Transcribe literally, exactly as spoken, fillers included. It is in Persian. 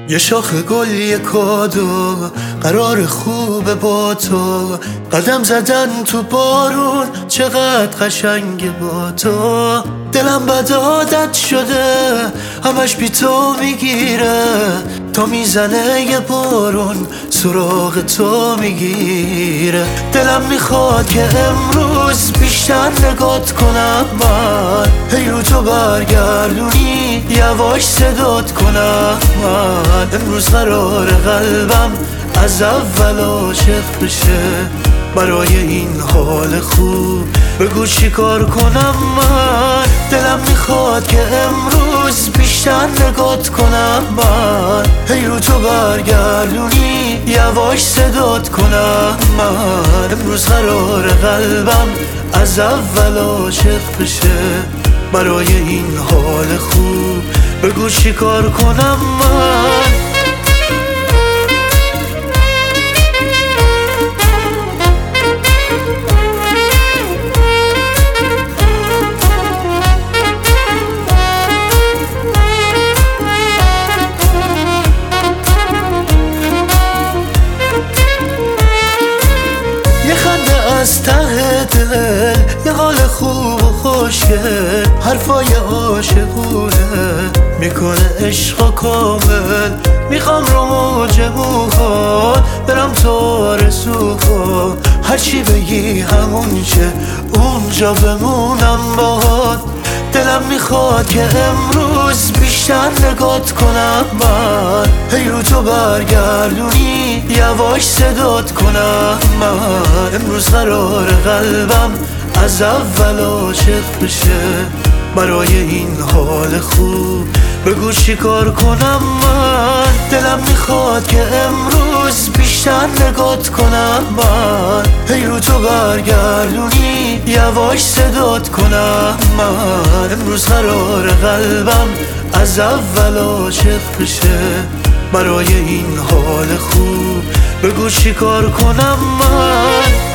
یه شاخ گل یه کادو قرار خوبه با تو، قدم زدن تو بارون چقدر قشنگه با تو. دلم بد عادت شده همش بی تو میگیره، تا میزنه یه بارون سراغ تو میگیره. دلم میخواد که امروز بیشتر نگات کنم من، هی رو تو برگردونی یواش صدات کنم من. امروز قرار قلبم از اول عاشق بشه، برای این حال خوب بگو چی کار کنم من. دلم میخواد که امروز بیشتر نگات کنم من، هی رو تو برگردونی یواش صدات کنم من. امروز قرار قلبم از اول عاشق بشه، برای این حال خوب بگو چی کار کنم من. از ته دل یه حال خوب و خوشگل، حرفای عاشقونه میکنه عشق کامل. میخوام رو موج موهات برم تو آرزوها، هرچی بگی همون چه اونجا بمونم باهات. دلم میخواد که امروز بیشتر نگات کنم من، هی رو تو برگردونی یواش صدات کنم من. امروز قرار قلبم از اول عاشق بشه، برای این حال خوب بگو چی کار کنم من. دلم میخواد که امروز بیشتر نگات کنم من، هی رو تو برگردونی یواش صدات کنم من. امروز قرار قلبم از اول عاشق بشه، برای این حال خوب بگو چی کار کنم من.